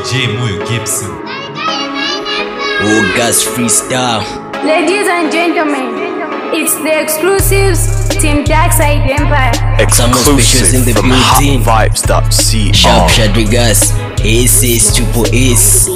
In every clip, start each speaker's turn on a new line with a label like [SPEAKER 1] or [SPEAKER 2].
[SPEAKER 1] DJ Moyo Gibson.
[SPEAKER 2] August Freestyle.
[SPEAKER 3] Ladies and gentlemen, it's the exclusives Team Darkside Empire.
[SPEAKER 2] Specials in the
[SPEAKER 4] from
[SPEAKER 2] building.
[SPEAKER 4] HotVibes.co.
[SPEAKER 2] Sharp Shadrigas, Aces, Triple Ace.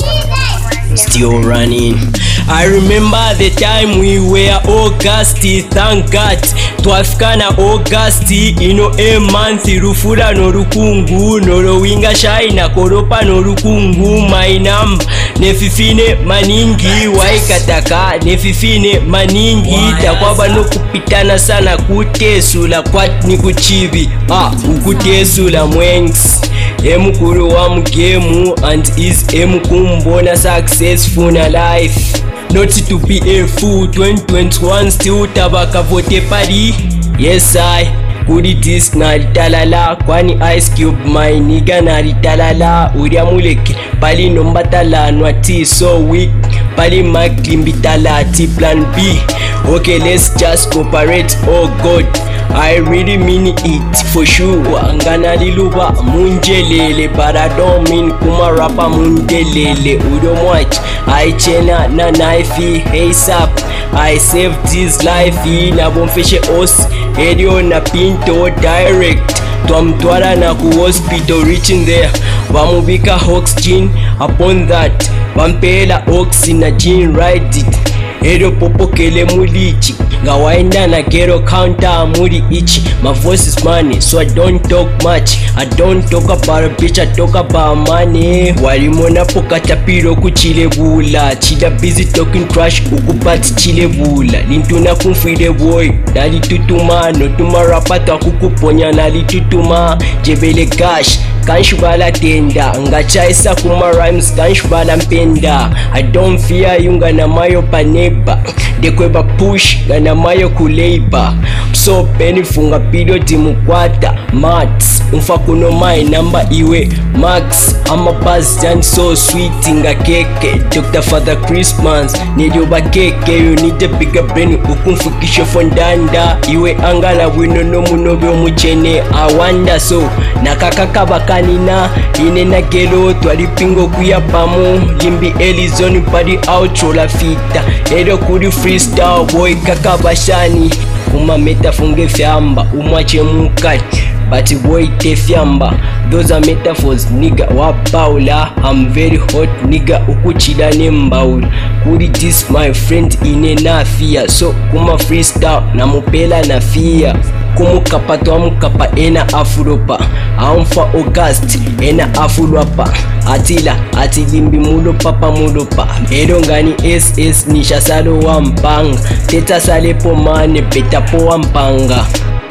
[SPEAKER 2] Still running. I remember the time we were August, thank God. Twafikana August, ino a month, rufura no rukungu, no rowinga shaina, koropa no rukungu, my number. Nefifine maningi, waikataka, nefifine maningi, takwaba no kupitana sana kutesula, kwat ni kuchibi, ukutesula mwengs. Emukuru wa mugemu and is emukumbona successful na life. Not to be a fool, 2021 still tabaka vote party. Yes I kuri this na ritalala, kwani Ice Cube my nigga na ritalala. Uria muleke pali nombatala nwati so weak, pali maklimbitala ti plan B. Okay, let's just cooperate, oh God, I really mean it for sure. Angana liluba munjelele, but I don't mean kuma rapa mundelele. We don't watch I chena na knifey, hey sap, I save this life na bomfeshe os Edio na pinto direct twamtwala na ku hospital. Reaching there bamubika oxygen, upon that bampela oxygen na gin ride it. Edo popo kele mulichi ngawaenda na kero counter muri ichi. My voice is money, so I don't talk much. I don't talk about a bitch, I talk about money. Walimona pokata piro kuchile bula, chila busy talking trash ukupati chile bula. Lintuna kumfide boy nali tutuma, no tumarapata kukuponya nali tutuma. Jebele cash kanshubala tenda, ngachaisa kuma rhymes kanshubala mpenda. I don't fear yunga na mayo paneba, dekweba push na mayo kuleba. So penny funga pido timukwata mats umfa kuno my number iwe max. I'm a buzz and so sweet inga keke. Dr. Father Christmas need you ba keke. You need a bigger brain ukumfukisho fondanda. Iwe angala wino no munobe omuchene I wonder so nakakaka bakanina ine na gelo twalipingo kuya pamu. Limbi elizoni padi outro la fita. Edo kuri freestyle boy kakabashani. Uma metafunge fyamba umwache mukali, but boy te fyamba. Those are metaphors nigga wa paula. I'm very hot nigga ukuchida nembaula. Kuri this my friend ine na fear. So kuma freestyle na mupela na fear. Kumukapa twamukapa ena afuropa. Aumfa August ena afurapa. Atila atilimbi mulo papa mulo pa. Erongani SS nisha salo wampanga. Teta sale pomane beta po wampanga.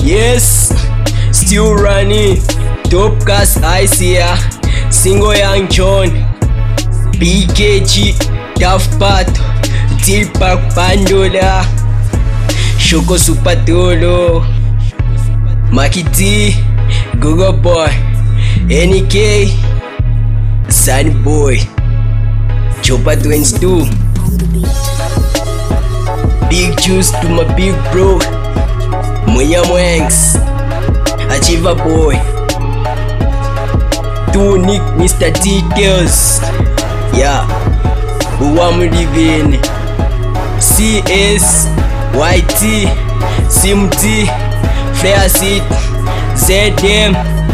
[SPEAKER 2] Yes, still running. Top cast ICA, Single Young John, BKG, Daft Pato, T-Pac Pandola, Shoko Supatolo, Makiti, Google Boy, NK, Sunny Boy, Chopa 22. Big juice to my big bro, Munya Mwangs, Achieva Boy, Nick, Mr. Details, yeah, Uwamu Living, CS, YT, SimT, Flare Seat, ZM,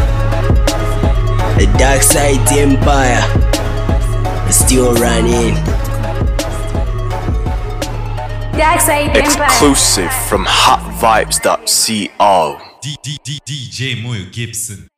[SPEAKER 2] the Darkside Empire, still running.
[SPEAKER 3] Darkside Empire.
[SPEAKER 4] Exclusive from HotVibes.co.
[SPEAKER 1] DJ Moyo Gibson.